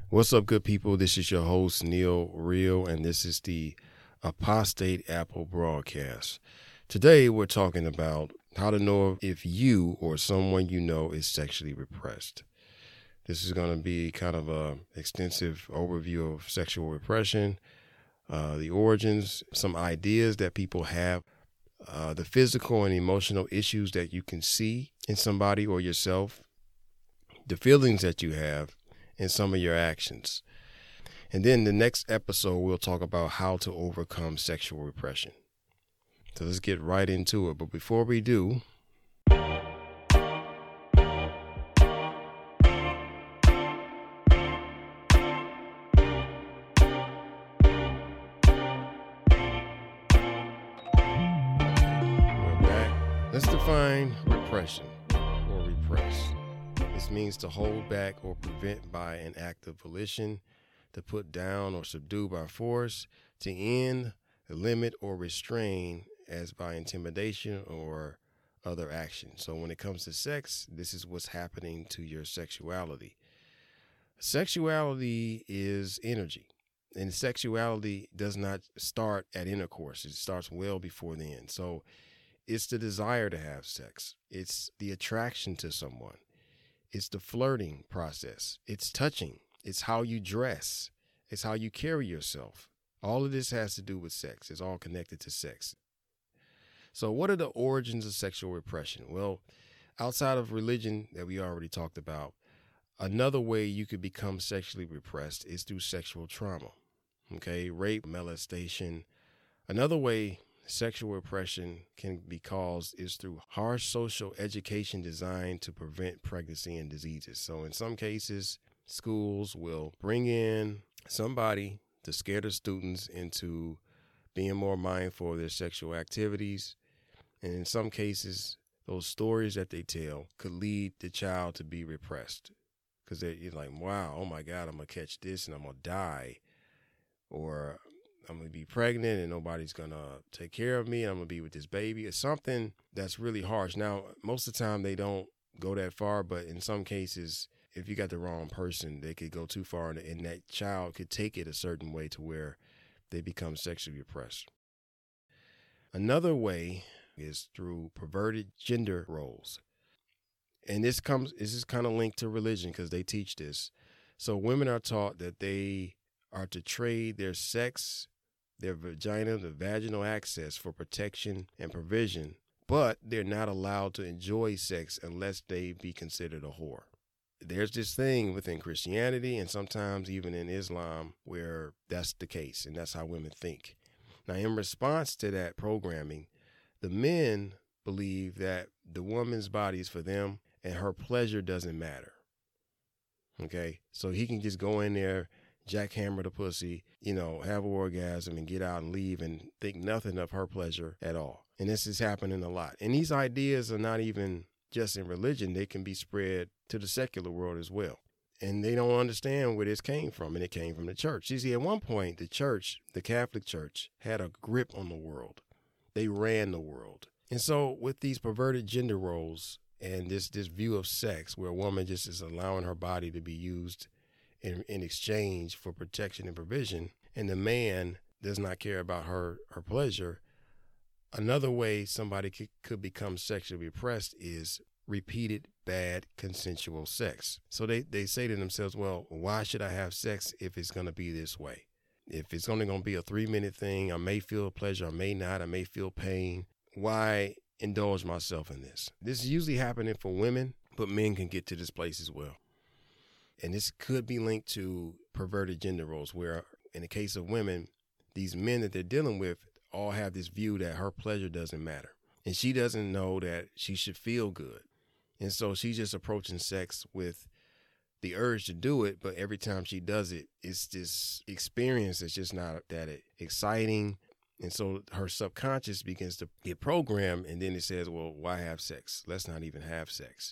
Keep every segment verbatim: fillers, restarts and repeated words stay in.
What's up, good people? This is your host, Neil Real, and this is the Apostate Apple broadcast. Today, we're talking about how to know if you or someone you know is sexually repressed. This is going to be kind of an extensive overview of sexual repression, uh, the origins, some ideas that people have, uh, the physical and emotional issues that you can see in somebody or yourself, the feelings that you have, and some of your actions. And then the next episode, we'll talk about how to overcome sexual repression. So let's get right into it. But before we do, we're back. Let's define repression or repress. This means to hold back or prevent by an act of volition, to put down or subdue by force, to end, limit, or restrain as by intimidation or other action. So when it comes to sex, this is what's happening to your sexuality. Sexuality is energy, and sexuality does not start at intercourse. It starts well before then. So it's the desire to have sex. It's the attraction to someone. It's the flirting process. It's touching. It's how you dress. It's how you carry yourself. All of this has to do with sex. It's all connected to sex. So what are the origins of sexual repression? Well, outside of religion that we already talked about, another way you could become sexually repressed is through sexual trauma. Okay, rape, molestation. Another way sexual repression can be caused is through harsh social education designed to prevent pregnancy and diseases. So in some cases, schools will bring in somebody to scare the students into being more mindful of their sexual activities. And in some cases, those stories that they tell could lead the child to be repressed because they're like, wow, oh my God, I'm going to catch this and I'm going to die. Or I'm going to be pregnant and nobody's going to take care of me. I'm going to be with this baby. It's something that's really harsh. Now, most of the time they don't go that far, but in some cases, if you got the wrong person, they could go too far and, and that child could take it a certain way to where they become sexually repressed. Another way is through perverted gender roles. And this comes, this is kind of linked to religion because they teach this. So women are taught that they are to trade their sex, their vagina, the vaginal access for protection and provision, but they're not allowed to enjoy sex unless they be considered a whore. There's this thing within Christianity and sometimes even in Islam where that's the case and that's how women think. Now, in response to that programming, the men believe that the woman's body is for them and her pleasure doesn't matter. Okay, so he can just go in there, jackhammer the pussy, you know, have an orgasm and get out and leave and think nothing of her pleasure at all. And this is happening a lot. And these ideas are not even just in religion. They can be spread to the secular world as well. And they don't understand where this came from. And it came from the church. You see, at one point, the church, the Catholic Church, had a grip on the world. They ran the world. And so with these perverted gender roles and this, this view of sex where a woman just is allowing her body to be used In, in exchange for protection and provision, and the man does not care about her, her pleasure, another way somebody could, could become sexually repressed is repeated bad consensual sex. So they, they say to themselves, well, why should I have sex if it's going to be this way? If it's only going to be a three-minute thing, I may feel pleasure, I may not, I may feel pain. Why indulge myself in this? This is usually happening for women, but men can get to this place as well. And this could be linked to perverted gender roles where, in the case of women, these men that they're dealing with all have this view that her pleasure doesn't matter. And she doesn't know that she should feel good. And so she's just approaching sex with the urge to do it. But every time she does it, it's this experience that's just not that exciting. And so her subconscious begins to get programmed. And then it says, well, why have sex? Let's not even have sex.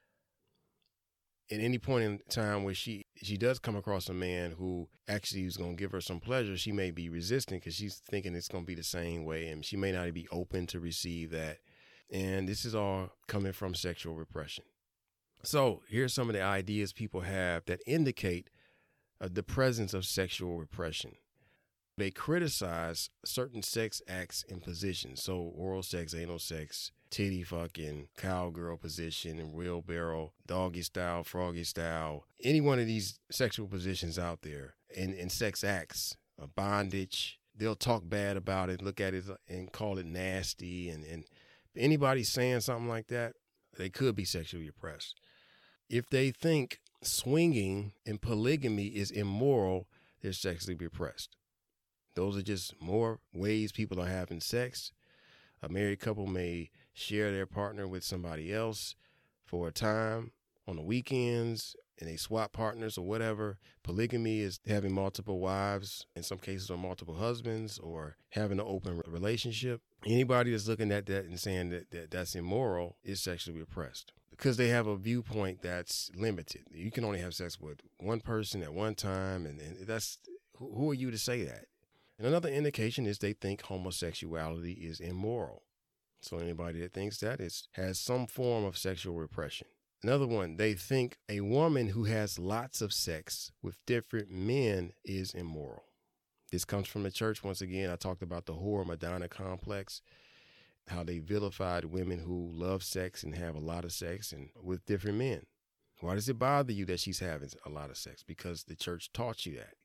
At any point in time where she, she does come across a man who actually is going to give her some pleasure, she may be resistant because she's thinking it's going to be the same way, and she may not be open to receive that. And this is all coming from sexual repression. So here's some of the ideas people have that indicate uh, the presence of sexual repression. They criticize certain sex acts and positions. So oral sex, anal sex, titty fucking, cowgirl position, and wheelbarrow, doggy style, froggy style, any one of these sexual positions out there, and, and sex acts, uh, bondage. They'll talk bad about it, look at it and call it nasty. And, and anybody saying something like that, they could be sexually oppressed. If they think swinging and polygamy is immoral, they're sexually repressed. Those are just more ways people are having sex. A married couple may share their partner with somebody else for a time on the weekends, and they swap partners or whatever. Polygamy is having multiple wives, in some cases, or multiple husbands, or having an open relationship. Anybody that's looking at that and saying that, that that's immoral is sexually repressed, because they have a viewpoint that's limited. You can only have sex with one person at one time, and, and that's who are you to say that? And another indication is they think homosexuality is immoral. So anybody that thinks that is has some form of sexual repression. Another one, they think a woman who has lots of sex with different men is immoral. This comes from the church. Once again, I talked about the whore Madonna complex, how they vilified women who love sex and have a lot of sex and with different men. Why does it bother you that she's having a lot of sex? Because the church taught you that.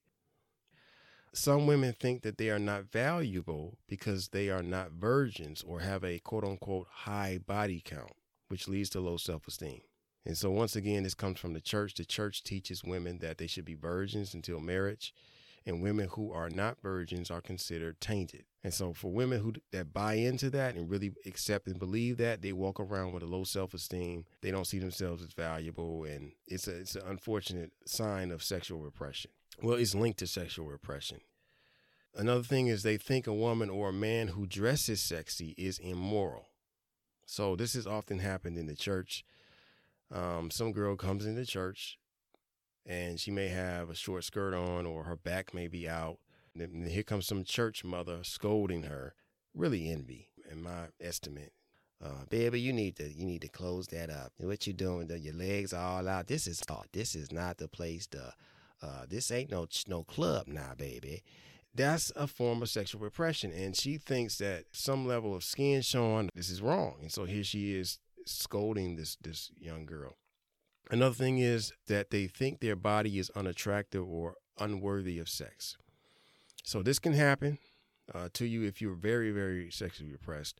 Some women think that they are not valuable because they are not virgins or have a quote-unquote high body count, which leads to low self-esteem. And so once again, this comes from the church. The church teaches women that they should be virgins until marriage, and women who are not virgins are considered tainted. And so for women who that buy into that and really accept and believe that, they walk around with a low self-esteem. They don't see themselves as valuable, and it's a, it's an unfortunate sign of sexual repression. Well, it's linked to sexual repression. Another thing is they think a woman or a man who dresses sexy is immoral. So this has often happened in the church. Um, some girl comes into church and she may have a short skirt on, or her back may be out. And here comes some church mother scolding her. Really envy, in my estimate. Uh, baby, you need to you need to close that up. What you doing? Your legs are all out. This is oh, this is not the place to. Uh, this ain't no no club now, baby. That's a form of sexual repression, and she thinks that some level of skin showing, this is wrong. And so here she is scolding this this young girl. Another thing is that they think their body is unattractive or unworthy of sex. So this can happen uh, to you if you're very, very sexually repressed,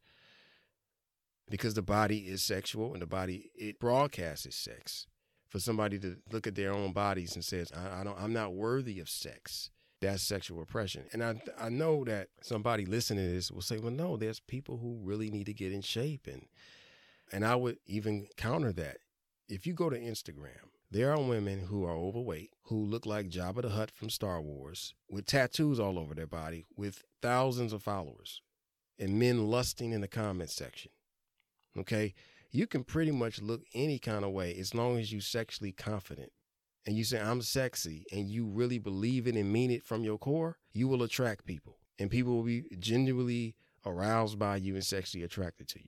because the body is sexual and the body, it broadcasts sex. For somebody to look at their own bodies and says, I, I don't, I'm not worthy of sex, that's sexual repression. And I I know that somebody listening to this will say, well, no, there's people who really need to get in shape. And and I would even counter that. If you go to Instagram, there are women who are overweight, who look like Jabba the Hutt from Star Wars, with tattoos all over their body, with thousands of followers, and men lusting in the comment section. Okay? You can pretty much look any kind of way as long as you're sexually confident. And you say, I'm sexy, and you really believe it and mean it from your core, you will attract people. And people will be genuinely aroused by you and sexually attracted to you.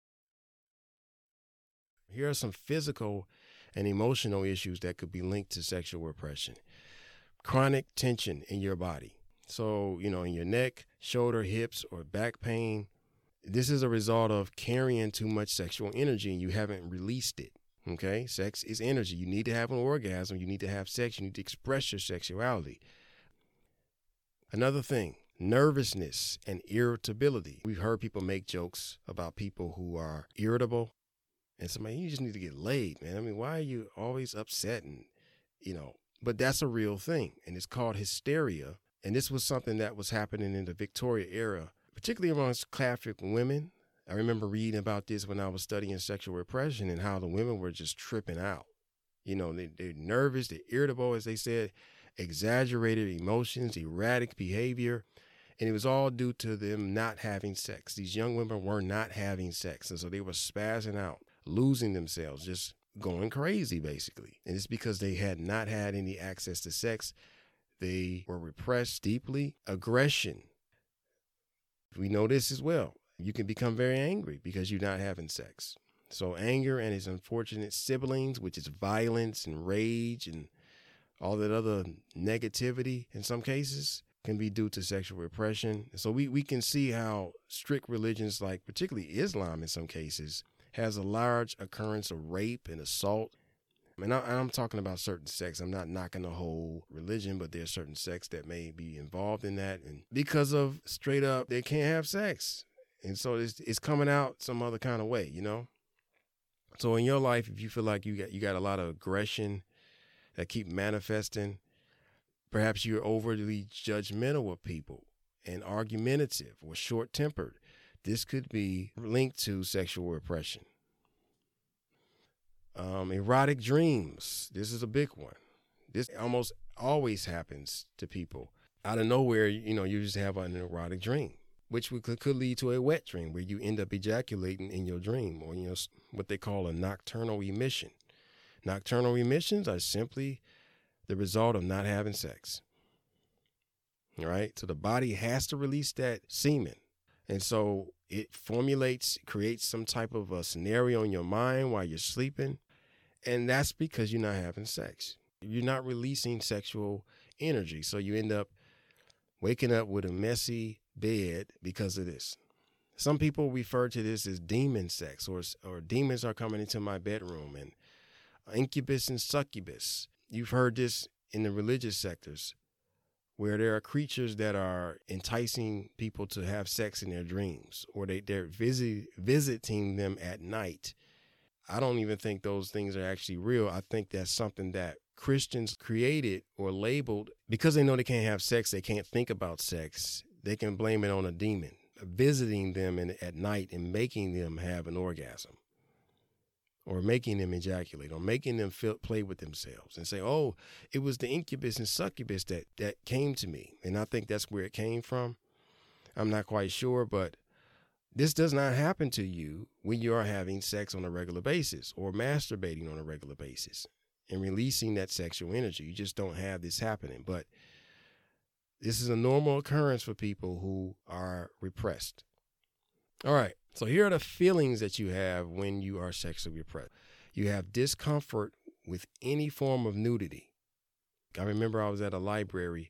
Here are some physical and emotional issues that could be linked to sexual repression. Chronic tension in your body. So, you know, in your neck, shoulder, hips, or back pain. This is a result of carrying too much sexual energy and you haven't released it. Okay? Sex is energy. You need to have an orgasm. You need to have sex. You need to express your sexuality. Another thing, nervousness and irritability. We've heard people make jokes about people who are irritable. And somebody, you just need to get laid, man. I mean, why are you always upset? And, you know, but that's a real thing. And it's called hysteria. And this was something that was happening in the Victoria era, particularly amongst Catholic women. I remember reading about this when I was studying sexual repression and how the women were just tripping out. You know, they, they're nervous, they're irritable, as they said, exaggerated emotions, erratic behavior. And it was all due to them not having sex. These young women were not having sex. And so they were spazzing out, losing themselves, just going crazy, basically. And it's because they had not had any access to sex. They were repressed deeply. Aggression. We know this as well. You can become very angry because you're not having sex. So anger and its unfortunate siblings, which is violence and rage and all that other negativity in some cases can be due to sexual repression. So we, we can see how strict religions, like particularly Islam in some cases, has a large occurrence of rape and assault. And, I, and I'm talking about certain sects. I'm not knocking the whole religion, but there's certain sects that may be involved in that. And because of straight up, they can't have sex. And so it's, it's coming out some other kind of way, you know? So in your life, if you feel like you got, you got a lot of aggression that keep manifesting, perhaps you're overly judgmental of people and argumentative or short-tempered, this could be linked to sexual repression. Um, erotic dreams. This is a big one. This almost always happens to people. Out of nowhere, you know, you just have an erotic dream, which could, could lead to a wet dream where you end up ejaculating in your dream, or, you know, what they call a nocturnal emission. Nocturnal emissions are simply the result of not having sex. All right? So the body has to release that semen. And so it formulates, creates some type of a scenario in your mind while you're sleeping. And that's because you're not having sex. You're not releasing sexual energy. So you end up waking up with a messy bed because of this. Some people refer to this as demon sex, or, or demons are coming into my bedroom, and incubus and succubus. You've heard this in the religious sectors, where there are creatures that are enticing people to have sex in their dreams, or they, they're visit, visiting them at night. I don't even think those things are actually real. I think that's something that Christians created or labeled because they know they can't have sex. They can't think about sex. They can blame it on a demon visiting them in, at night and making them have an orgasm, or making them ejaculate, or making them feel, play with themselves and say, oh, it was the incubus and succubus that, that came to me. And I think that's where it came from. I'm not quite sure, but this does not happen to you when you are having sex on a regular basis or masturbating on a regular basis and releasing that sexual energy. You just don't have this happening. But this is a normal occurrence for people who are repressed. All right. So here are the feelings that you have when you are sexually repressed. You have discomfort with any form of nudity. I remember I was at a library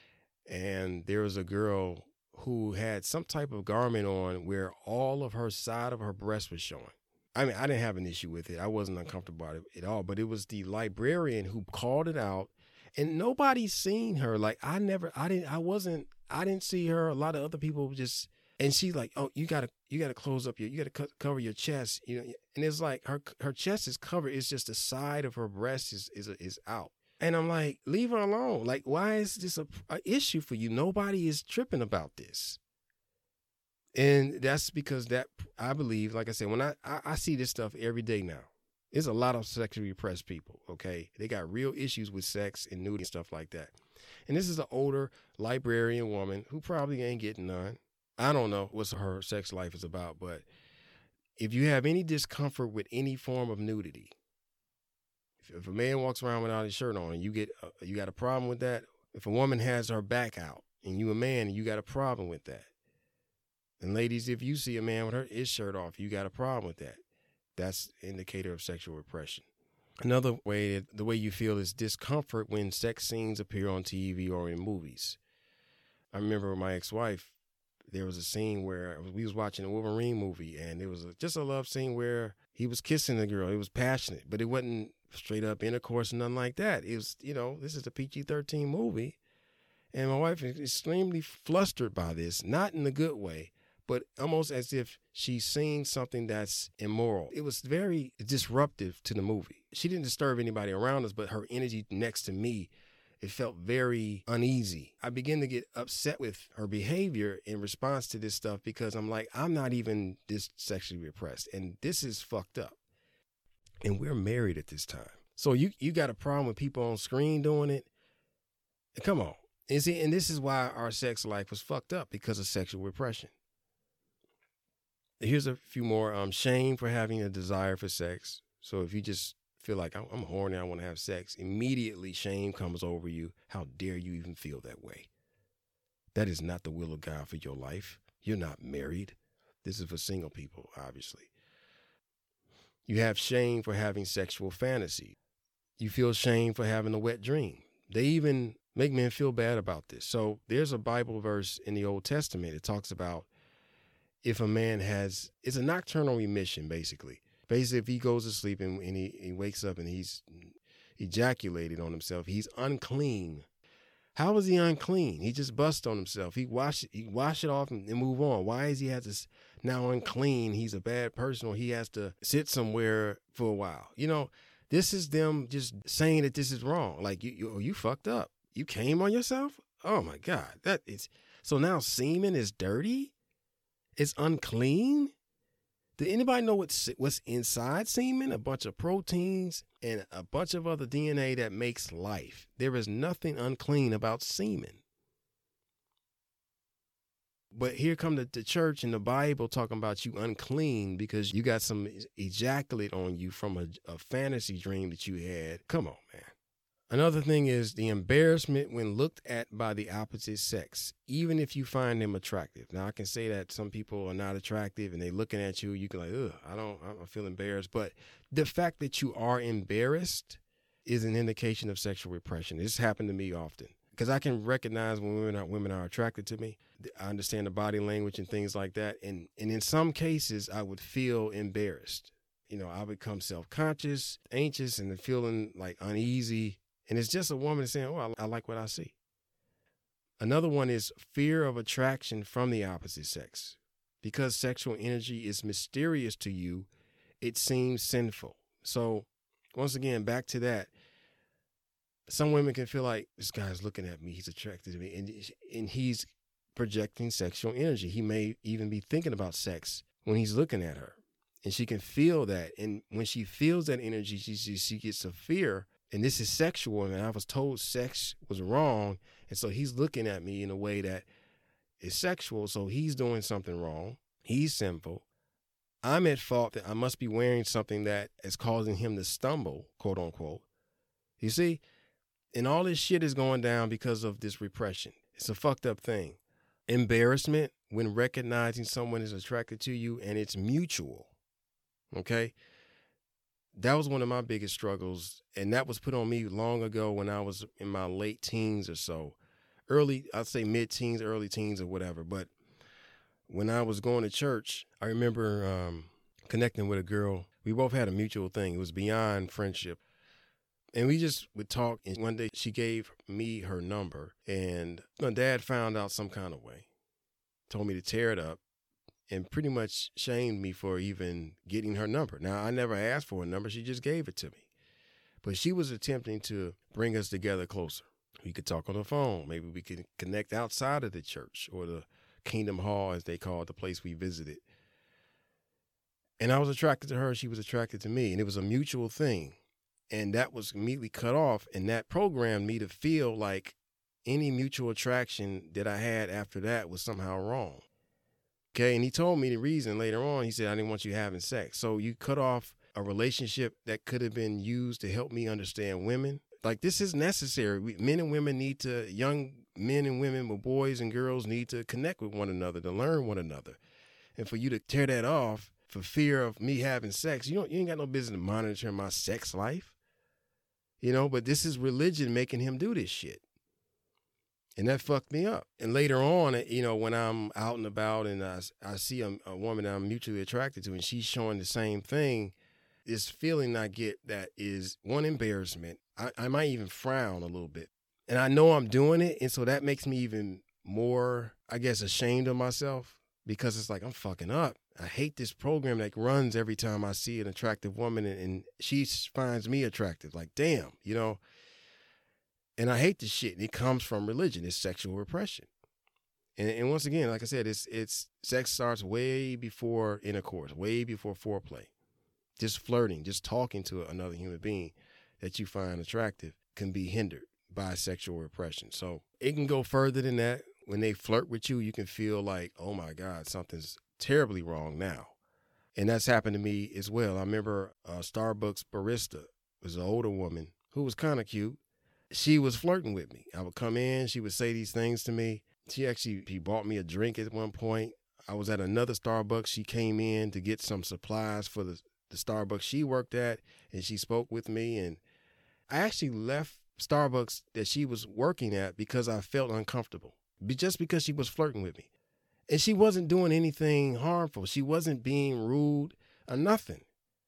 and there was a girl who had some type of garment on where all of her side of her breast was showing. I mean, I didn't have an issue with it. I wasn't uncomfortable about it at all, but it was the librarian who called it out, and nobody's seen her. Like I never, I didn't, I wasn't, I didn't see her. A lot of other people just, and she's like, oh, you gotta, you gotta close up your, you gotta co- cover your chest, you know. And it's like her, her chest is covered. It's just the side of her breast is, is, is out. And I'm like, leave her alone. Like, why is this a, a issue for you? Nobody is tripping about this. And that's because that, I believe, like I said, when I, I, I see this stuff every day now, there's a lot of sexually repressed people, okay? They got real issues with sex and nudity and stuff like that. And this is an older librarian woman who probably ain't getting none. I don't know what her sex life is about, but if you have any discomfort with any form of nudity, if a man walks around without his shirt on and you get uh, you got a problem with that, if a woman has her back out and you a man and you got a problem with that, and ladies, if you see a man with her his shirt off, you got a problem with that, that's an indicator of sexual repression. Another way, the way you feel is discomfort when sex scenes appear on T V or in movies. I remember with my ex-wife, there was a scene where we was watching a Wolverine movie, and it was a, just a love scene where he was kissing the girl. It was passionate, but it wasn't straight up intercourse and nothing like that. It was, you know, this is a P G thirteen movie. And my wife is extremely flustered by this, not in a good way, but almost as if she's seeing something that's immoral. It was very disruptive to the movie. She didn't disturb anybody around us, but her energy next to me, it felt very uneasy. I began to get upset with her behavior in response to this stuff because I'm like, I'm not even this sexually repressed, and this is fucked up. And we're married at this time. So you, you got a problem with people on screen doing it? Come on. And, see, and this is why our sex life was fucked up, because of sexual repression. Here's a few more. Um, shame for having a desire for sex. So if you just feel like I'm, I'm horny, I want to have sex, immediately shame comes over you. How dare you even feel that way? That is not the will of God for your life. You're not married. This is for single people, obviously. You have shame for having sexual fantasy. You feel shame for having a wet dream. They even make men feel bad about this. So there's a Bible verse in the Old Testament. It talks about if a man has, it's a nocturnal emission, basically. Basically, if he goes to sleep and, and he, he wakes up and he's ejaculated on himself, he's unclean. How is he unclean? He just bust on himself. He wash it, he wash it off and, and move on. Why is he has to now unclean? He's a bad person, or he has to sit somewhere for a while. You know, this is them just saying that this is wrong. Like, you, you, you fucked up. You came on yourself? Oh my God. That is, so now semen is dirty? It's unclean? Did anybody know what's, what's inside semen? A bunch of proteins and a bunch of other D N A that makes life. There is nothing unclean about semen. But here come the, the church and the Bible talking about you unclean because you got some ejaculate on you from a, a fantasy dream that you had. Come on, man. Another thing is the embarrassment when looked at by the opposite sex, even if you find them attractive. Now, I can say that some people are not attractive and they looking at you, you can like, ugh, I don't, I don't feel embarrassed. But the fact that you are embarrassed is an indication of sexual repression. This happened to me often because I can recognize when women are, women are attracted to me. I understand the body language and things like that. And, and in some cases, I would feel embarrassed. You know, I become self-conscious, anxious, and feeling like uneasy. And it's just a woman saying, oh, I, I like what I see. Another one is fear of attraction from the opposite sex. Because sexual energy is mysterious to you, it seems sinful. So once again, back to that. Some women can feel like, this guy's looking at me, he's attracted to me, and, and he's projecting sexual energy. He may even be thinking about sex when he's looking at her. And she can feel that. And when she feels that energy, she, she, she gets a fear. And this is sexual, and I was told sex was wrong, and so he's looking at me in a way that is sexual, so he's doing something wrong. He's sinful. I'm at fault that I must be wearing something that is causing him to stumble, quote unquote. You see? And all this shit is going down because of this repression. It's a fucked up thing. Embarrassment when recognizing someone is attracted to you and it's mutual. Okay? That was one of my biggest struggles, and that was put on me long ago when I was in my late teens or so. Early, I'd say mid-teens, early teens or whatever. But when I was going to church, I remember um, connecting with a girl. We both had a mutual thing. It was beyond friendship. And we just would talk, and one day she gave me her number, and my dad found out some kind of way, told me to tear it up, and pretty much shamed me for even getting her number. Now, I never asked for a number. She just gave it to me. But she was attempting to bring us together closer. We could talk on the phone. Maybe we could connect outside of the church or the Kingdom Hall, as they call it, the place we visited. And I was attracted to her. She was attracted to me. And it was a mutual thing. And that was immediately cut off. And that programmed me to feel like any mutual attraction that I had after that was somehow wrong. Okay, and he told me the reason later on. He said, I didn't want you having sex. So you cut off a relationship that could have been used to help me understand women. Like, this is necessary. We, men and women need to, young men and women, but boys and girls need to connect with one another, to learn one another. And for you to tear that off for fear of me having sex, you don't, you ain't got no business monitoring my sex life. You know, but this is religion making him do this shit. And that fucked me up. And later on, you know, when I'm out and about and I, I see a, a woman that I'm mutually attracted to and she's showing the same thing, this feeling I get that is, one, embarrassment. I, I might even frown a little bit. And I know I'm doing it. And so that makes me even more, I guess, ashamed of myself because it's like, I'm fucking up. I hate this program that runs every time I see an attractive woman and, and she finds me attractive. Like, damn, you know. And I hate this shit. And it comes from religion. It's sexual repression. And, and once again, like I said, it's it's sex starts way before intercourse, way before foreplay. Just flirting, just talking to another human being that you find attractive can be hindered by sexual repression. So it can go further than that. When they flirt with you, you can feel like, oh my God, something's terribly wrong now. And that's happened to me as well. I remember a Starbucks barista was an older woman who was kind of cute. She was flirting with me. I would come in, she would say these things to me. She actually, she bought me a drink at one point. I was at another Starbucks. She came in to get some supplies for the, the Starbucks she worked at, and she spoke with me. And I actually left Starbucks that she was working at because I felt uncomfortable, Be- just because she was flirting with me. And she wasn't doing anything harmful. She wasn't being rude or nothing.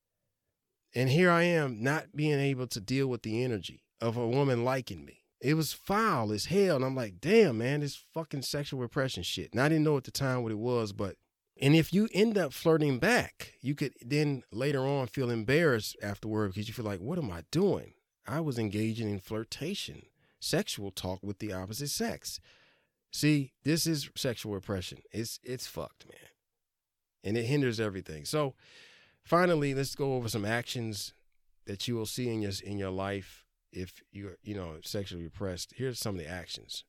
And here I am not being able to deal with the energy of a woman liking me. It was foul as hell. And I'm like, damn, man, this fucking sexual repression shit. And I didn't know at the time what it was, but, and if you end up flirting back, you could then later on feel embarrassed afterward because you feel like, what am I doing? I was engaging in flirtation, sexual talk with the opposite sex. See, this is sexual repression. It's it's fucked, man. And it hinders everything. So finally, let's go over some actions that you will see in your in your life if you're, you know, sexually repressed. Here's some of the actions.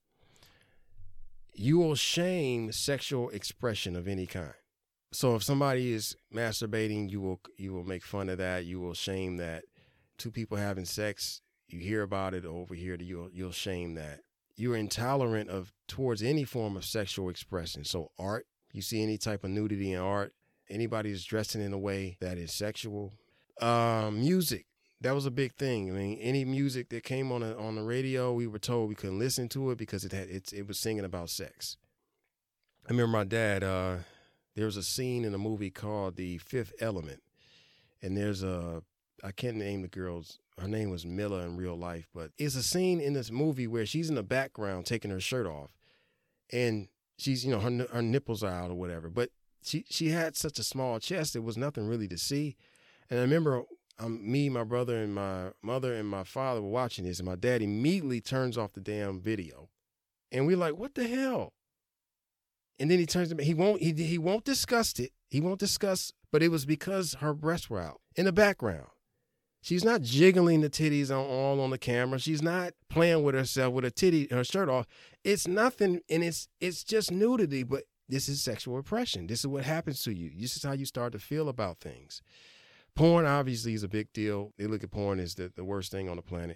You will shame sexual expression of any kind. So if somebody is masturbating, you will you will make fun of that. You will shame that. Two people having sex, you hear about it over here, you'll you'll shame that. You're intolerant of towards any form of sexual expression. So art, you see any type of nudity in art, anybody is dressing in a way that is sexual. Um, music, that was a big thing. I mean, any music that came on a, on the radio, we were told we couldn't listen to it because it had it's it was singing about sex. I remember my dad. Uh, there was a scene in a movie called The Fifth Element, and there's a I can't name the girl's. Her name was Milla in real life, but it's a scene in this movie where she's in the background taking her shirt off, and she's, you know, her her nipples are out or whatever. But she she had such a small chest, there was nothing really to see. And I remember um, me, my brother, and my mother and my father were watching this, and my dad immediately turns off the damn video, and we're like, "What the hell?" And then he turns to me. He won't. He he won't discuss it. He won't discuss. But it was because her breasts were out in the background. She's not jiggling the titties on, all on the camera. She's not playing with herself with her titty, her shirt off. It's nothing, and it's it's just nudity, but this is sexual repression. This is what happens to you. This is how you start to feel about things. Porn, obviously, is a big deal. They look at porn as the, the worst thing on the planet.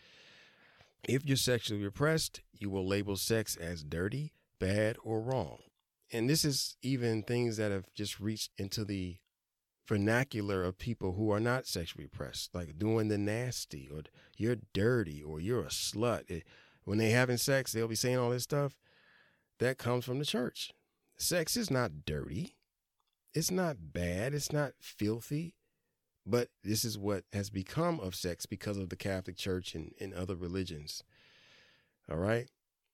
If you're sexually repressed, you will label sex as dirty, bad, or wrong. And this is even things that have just reached into the vernacular of people who are not sexually repressed, like doing the nasty, or you're dirty, or you're a slut. It, when they having sex, they'll be saying all this stuff. That comes from the church. Sex is not dirty. It's not bad. It's not filthy. But this is what has become of sex because of the Catholic Church and, and other religions. All right?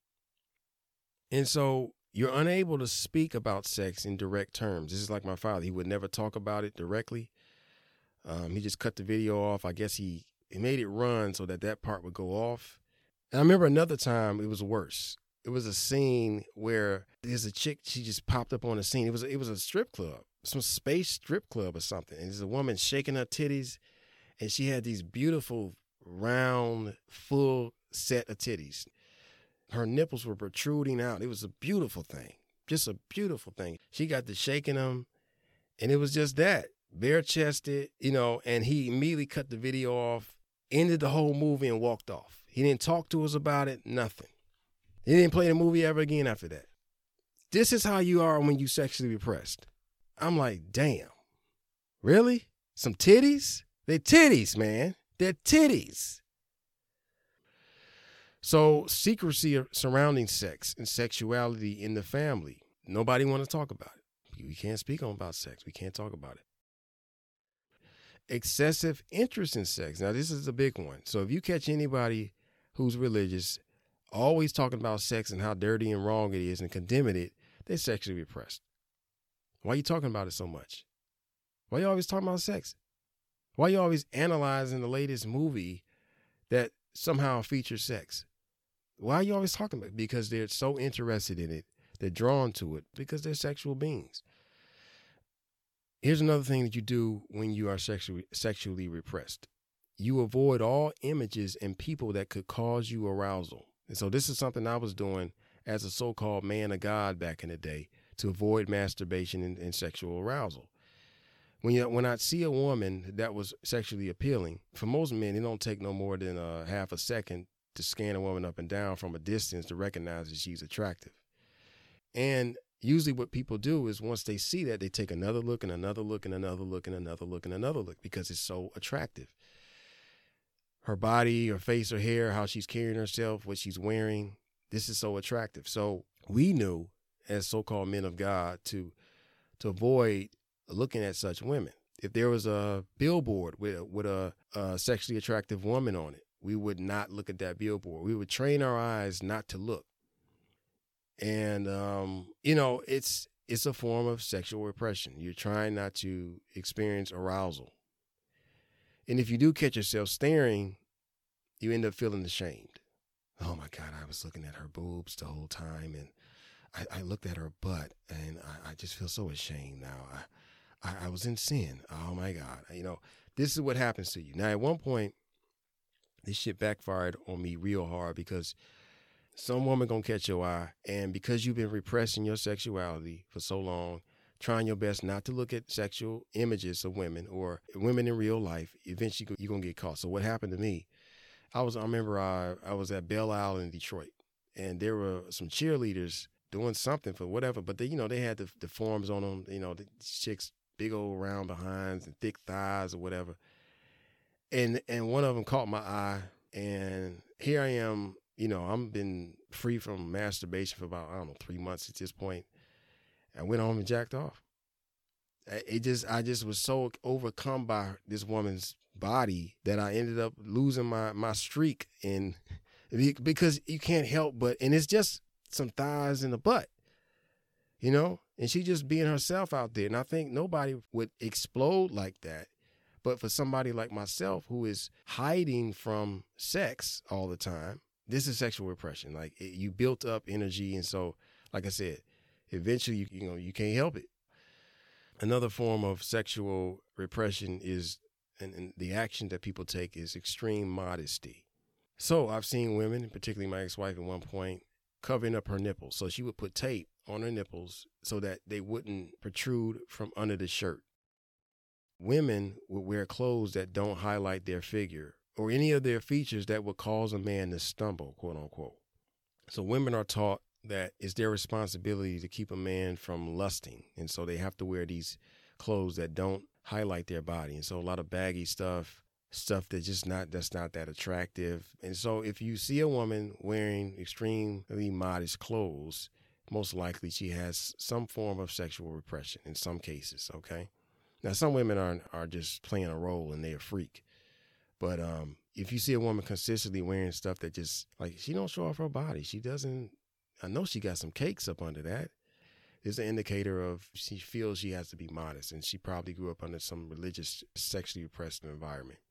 And so you're unable to speak about sex in direct terms. This is like my father. He would never talk about it directly. Um, he just cut the video off. I guess he, he made it run so that that part would go off. And I remember another time it was worse. It was a scene where there's a chick, she just popped up on the scene. It was, it was a strip club, some space strip club or something. And there's a woman shaking her titties, and she had these beautiful, round, full set of titties. Her nipples were protruding out. It was a beautiful thing, just a beautiful thing. She got to shaking them, and it was just that, bare-chested, you know, and he immediately cut the video off, ended the whole movie, and walked off. He didn't talk to us about it, nothing. He didn't play the movie ever again after that. This is how you are when you sexually repressed. I'm like, damn, really? Some titties? They're titties, man. They're titties. So secrecy surrounding sex and sexuality in the family. Nobody want to talk about it. We can't speak on about sex. We can't talk about it. Excessive interest in sex. Now, this is a big one. So if you catch anybody who's religious always talking about sex and how dirty and wrong it is and condemning it, they're sexually repressed. Why are you talking about it so much? Why are you always talking about sex? Why are you always analyzing the latest movie that somehow features sex? Why are you always talking about it? Because they're so interested in it. They're drawn to it because they're sexual beings. Here's another thing that you do when you are sexually sexually repressed. You avoid all images and people that could cause you arousal. And so this is something I was doing as a so-called man of God back in the day to avoid masturbation and, and sexual arousal. When you, when I see a woman that was sexually appealing, for most men, it don't take no more than a half a second to scan a woman up and down from a distance to recognize that she's attractive. And usually what people do is once they see that, they take another look and another look and another look and another look and another look because it's so attractive. her body, her face, her hair, how she's carrying herself, what she's wearing. This is so attractive. So we knew as so-called men of God to to avoid looking at such women. If there was a billboard with, with a, a sexually attractive woman on it, we would not look at that billboard. We would train our eyes not to look. And, um, you know, it's it's a form of sexual repression. You're trying not to experience arousal. And if you do catch yourself staring, you end up feeling ashamed. Oh, my God, I was looking at her boobs the whole time, and I, I looked at her butt, and I, I just feel so ashamed now. I, I, I was in sin. Oh, my God. You know, this is what happens to you. Now, at one point, this shit backfired on me real hard because some woman gonna catch your eye, and because you've been repressing your sexuality for so long, trying your best not to look at sexual images of women or women in real life, eventually you're gonna get caught. So what happened to me, I was, I remember I, I was at Belle Isle in Detroit, and there were some cheerleaders doing something for whatever, but they, you know, they had the, the forms on them, you know, the chicks, big old round behinds and thick thighs or whatever. And, and one of them caught my eye, and here I am, you know, I've been free from masturbation for about, I don't know, three months at this point. I went home and jacked off. It just, I just was so overcome by this woman's body that I ended up losing my, my streak. And because you can't help but, and it's just some thighs in the butt, you know, and she just being herself out there. And I think nobody would explode like that. But for somebody like myself who is hiding from sex all the time, this is sexual repression. Like it, you built up energy. And so, like I said, eventually, you, you know, you can't help it. Another form of sexual repression is, and, and the action that people take is extreme modesty. So I've seen women, particularly my ex-wife at one point, covering up her nipples. So she would put tape on her nipples so that they wouldn't protrude from under the shirt. Women would wear clothes that don't highlight their figure or any of their features that would cause a man to stumble, quote unquote. So women are taught that it's their responsibility to keep a man from lusting. And so they have to wear these clothes that don't highlight their body. And so a lot of baggy stuff, stuff that's just not, that's not that attractive. And so if you see a woman wearing extremely modest clothes, most likely she has some form of sexual repression in some cases, okay? Now, some women are are just playing a role and they're a freak. But um, if you see a woman consistently wearing stuff that just, like, she don't show off her body. She doesn't, I know she got some cakes up under that. It's an indicator of she feels she has to be modest, and she probably grew up under some religious, sexually repressed environment.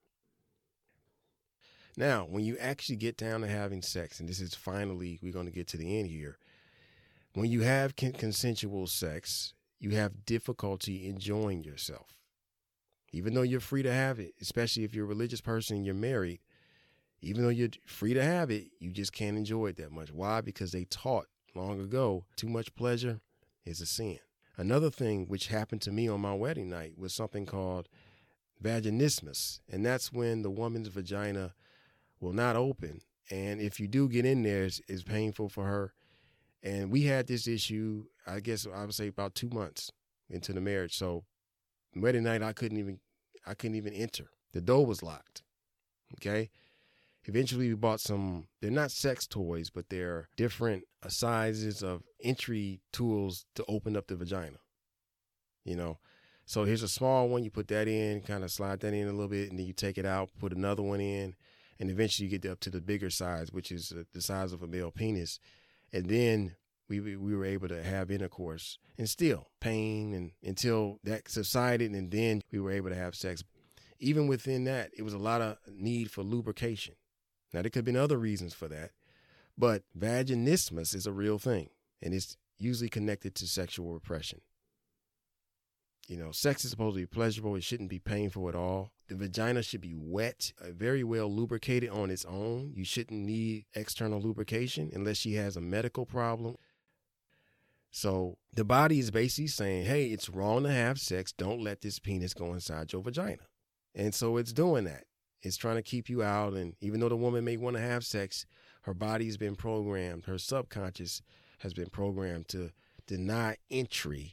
Now, when you actually get down to having sex, and this is finally, we're going to get to the end here. When you have con- consensual sex, you have difficulty enjoying yourself. Even though you're free to have it, especially if you're a religious person and you're married, even though you're free to have it, you just can't enjoy it that much. Why? Because they taught long ago, too much pleasure is a sin. Another thing which happened to me on my wedding night was something called vaginismus. And that's when the woman's vagina will not open. And if you do get in there, it's, it's painful for her. And we had this issue, I guess I would say about two months into the marriage. So wedding night, I couldn't even, I couldn't even enter. The door was locked. Okay. Eventually we bought some, they're not sex toys, but they're different sizes of entry tools to open up the vagina. You know, so here's a small one. You put that in, kind of slide that in a little bit, and then you take it out, put another one in, and eventually you get up to the bigger size, which is the size of a male penis. And then we we were able to have intercourse, and still pain, and until that subsided, and then we were able to have sex. Even within that, it was a lot of need for lubrication. Now, there could have been other reasons for that, but vaginismus is a real thing, and it's usually connected to sexual repression. You know, sex is supposed to be pleasurable. It shouldn't be painful at all. The vagina should be wet, uh, very well lubricated on its own. You shouldn't need external lubrication unless she has a medical problem. So the body is basically saying, hey, it's wrong to have sex. Don't let this penis go inside your vagina. And so it's doing that. It's trying to keep you out. And even though the woman may want to have sex, her body's been programmed. Her subconscious has been programmed to deny entry.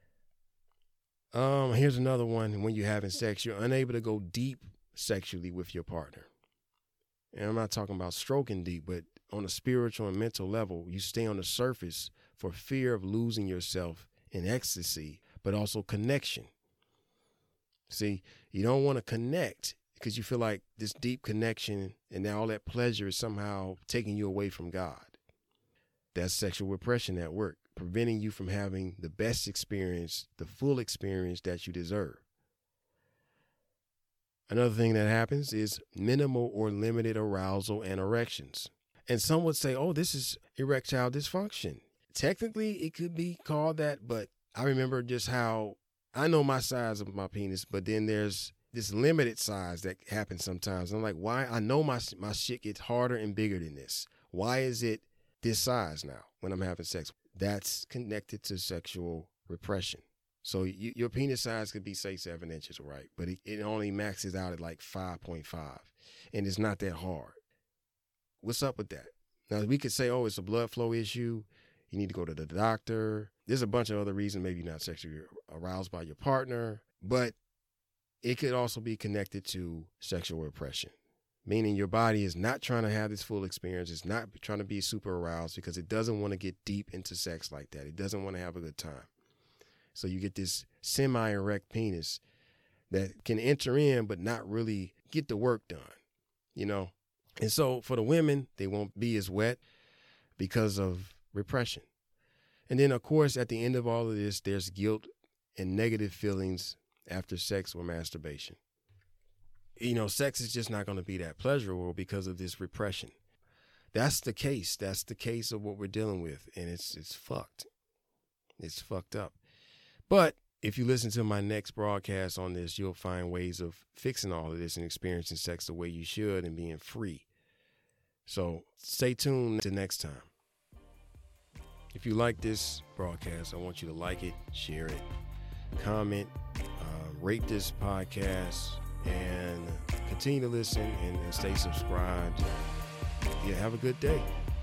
Um, here's another one. When you're having sex, you're unable to go deep sexually with your partner. And I'm not talking about stroking deep, but on a spiritual and mental level, you stay on the surface for fear of losing yourself in ecstasy, but also connection. See, you don't want to connect because you feel like this deep connection and now all that pleasure is somehow taking you away from God. That's sexual repression at work, preventing you from having the best experience, the full experience that you deserve. Another thing that happens is minimal or limited arousal and erections. And some would say, oh, this is erectile dysfunction. Technically, it could be called that, but I remember just how I know my size of my penis, but then there's this limited size that happens sometimes. I'm like, why? I know my my shit gets harder and bigger than this. Why is it this size now when I'm having sex? That's connected to sexual repression. So you, your penis size could be, say, seven inches, right? But it, it only maxes out at like five point five, and it's not that hard. What's up with that? Now, we could say, oh, it's a blood flow issue. You need to go to the doctor. There's a bunch of other reasons. Maybe you're not sexually aroused by your partner, but it could also be connected to sexual repression, meaning your body is not trying to have this full experience. It's not trying to be super aroused because it doesn't want to get deep into sex like that. It doesn't want to have a good time. So you get this semi-erect penis that can enter in but not really get the work done, you know? And so for the women, they won't be as wet because of repression. And then, of course, at the end of all of this, there's guilt and negative feelings after sex or masturbation. You know, sex is just not going to be that pleasurable because of this repression. That's the case. That's the case of what we're dealing with. And it's it's fucked. It's fucked up. But if you listen to my next broadcast on this, you'll find ways of fixing all of this and experiencing sex the way you should and being free. So stay tuned to next time. If you like this broadcast, I want you to like it, share it, comment, uh, rate this podcast, and continue to listen and, and stay subscribed. Yeah, have a good day.